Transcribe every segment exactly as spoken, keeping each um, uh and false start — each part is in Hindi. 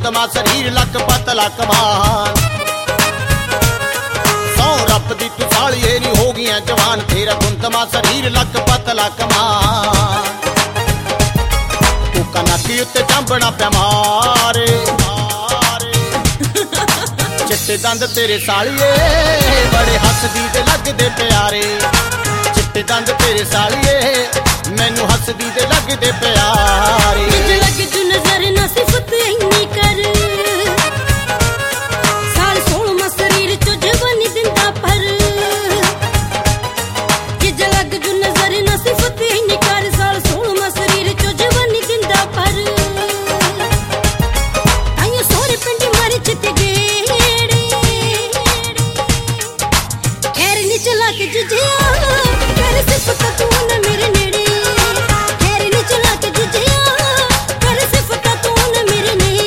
गुंदमा शरीर लक पतला कमान। सौ रब दी तू सालिए नी हो गई जवान, तेरा गुंदमा शरीर लक पतला कमान। कोका नाकी उत्ते चांबना प्या मारे, चिट्टे दंद तेरे सालिए बड़े हसदी दे लगदे प्यारे। चिट्टे दंद तेरे सालिए मैनू हसदी दे लगदे प्यारे। लग जू नजर ना सिफत इन्नी कर, साल सोलमा शरीर चो जवानी दिंदा पर। जिज लग जू नजर ना सिफत इन्नी कर, साल सोलमा शरीर चो जवानी दिंदा पर। ताइयों सोरे पिंडी मारे चिट्टे गेड़े, खैर नी चला के जिजिया कर सिफत तू न मेरे नेड़े। खैर नी चला के जिजिया कर सिफत तू न मेरे नेड़े।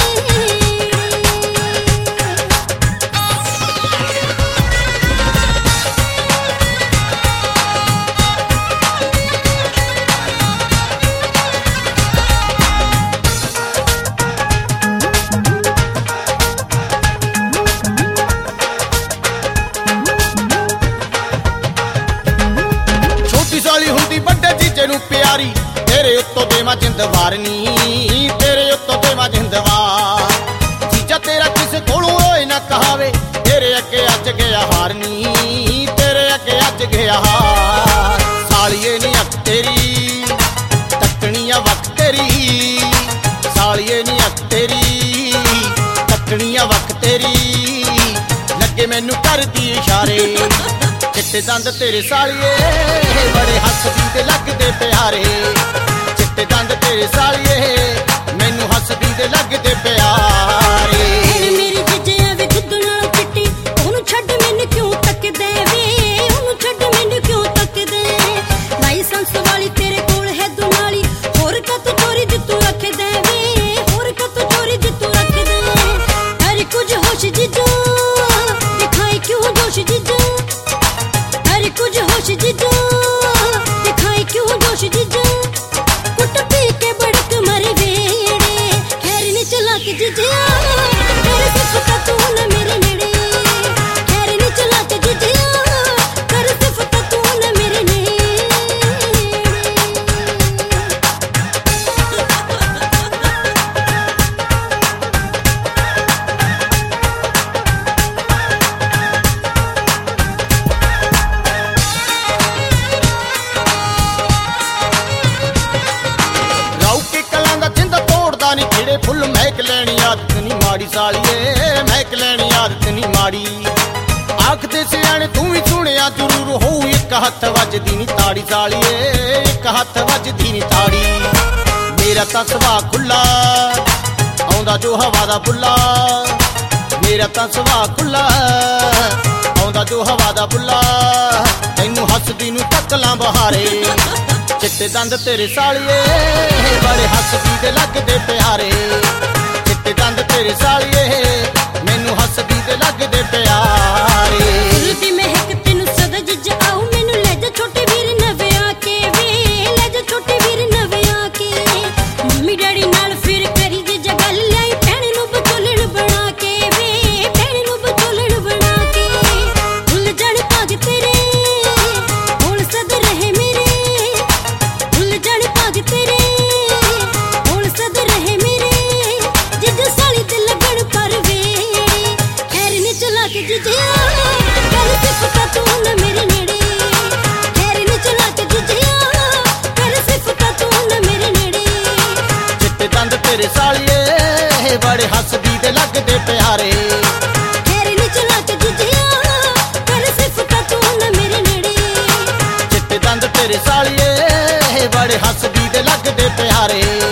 छोटी साली हुंदी बड़े जीजे नू प्यारी, तेरे उत्तों देवा जिंदवार नी, तेरे उत्तों देवा जिंदवार। जीजा तेरा किस कोलों होए ना कहावे, तेरे अगे अज गया हार नी, तेरे अगे अज गया हार। सालिए नी अख तेरी तकनिया वक तेरी, सालिए नी अख तेरी तकनिया वक तेरी, लगे मैनू करदी इशारे। चिट्टे दंद तेरे सालिए बड़े हसदी दे लगदे प्यारे। चिट्टे दंद तेरे सालिए मैनू हसदी दे लगदे प्यारे। मेरी जिजिया वे खुद नाल चिट्टी, ओनू छड्ड मैनू क्यों तकदे वे, ओनू छड्ड मैनू क्यों तकदे। लाइसेंस वाली तेरे कोल है दुनाली, होर का तू चोरी दी तू रख दे वे, होर का तू चोरी दी तू रख दे। हर कुछ होश जिजा दिखाई क्यों जोश जिजा, हर कुछ होश जिजा दिखाई क्यों जोश जिजा। कुट पी के बड़क मर वेड़े, खैर नी चला के जिजिया कर सिफत तू न मेरे नेड़े। खैर नी चला के जिजिया कर सिफत तू न मेरे नेड़े। नी खिड़े फुल महक लैनी आदत नी माड़ी सालिए, महक लैनी आदत नी माड़ी। आखदे सियाने तू भी सुनिया जरूर हो, एक हथ वजदी नी ताड़ी सालिए, एक हथ वजदी नी ताड़ी। मेरा तां सुभा खुला आउंदा जो हवा दा बुल्ला, मेरा तां सुभा खुला आउंदा जो हवा दा बुल्ला। तैनू हसदी नू तकलां बहारे। चिट्टे दंद तेरे सालिए बड़े हसदी दे लगदे प्यारे। चिट्टे दंद तेरे सालिए मैनू हसदी दे लगदे प्यारे। दी महक तेनू सदा जिज आऊ, मैनू ले जा छोटे वीर नवे आके वे, ले जा छोटे वीर नवे आके। मम्मी डैडी नाल फिर करी जिज गल, लाई भैण नू बचोलण बना के वे, भैण नू बचोलण बना के। भुल जाण भाग तेरे होल सद रहे मेरे, भुल जाण भाग तेरे होल सद रहे मेरे। जिज साली ते लगण पर वेड़े, खैर नी चला के जिजिया कर सिफत तू न मेरे नेड़े। खैर नी चला के जिजिया कर सिफत तू न मेरे नेड़े। चिट्टे दंद तेरे सालिए बड़े हसदी दे लगदे प्यारे। खैर नी चला के जिजिया कर सिफत तू न मेरे नेड़े। चिट्टे दंद तेरे सालिए बड़े हसदी दे लगदे प्यारे।